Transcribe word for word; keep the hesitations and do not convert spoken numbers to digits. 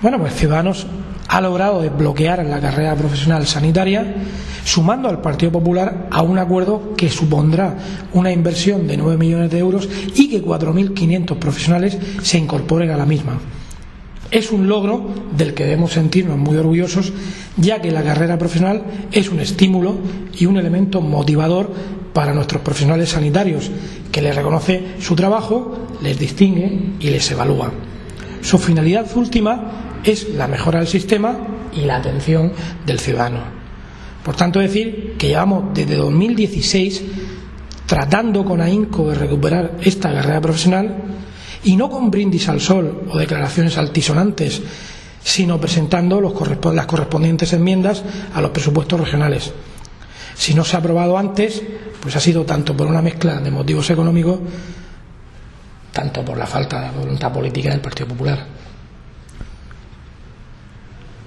Bueno, pues Ciudadanos ha logrado desbloquear la carrera profesional sanitaria, sumando al Partido Popular a un acuerdo que supondrá una inversión de nueve millones de euros y que cuatro mil quinientos profesionales se incorporen a la misma. Es un logro del que debemos sentirnos muy orgullosos, ya que la carrera profesional es un estímulo y un elemento motivador para nuestros profesionales sanitarios, que les reconoce su trabajo, les distingue y les evalúa. Su finalidad última es la mejora del sistema y la atención del ciudadano. Por tanto, decir que llevamos desde dos mil dieciséis tratando con ahínco de recuperar esta carrera profesional, y no con brindis al sol o declaraciones altisonantes, sino presentando los correspond- las correspondientes enmiendas a los presupuestos regionales. Si no se ha aprobado antes, pues ha sido tanto por una mezcla de motivos económicos, tanto por la falta de voluntad política del Partido Popular.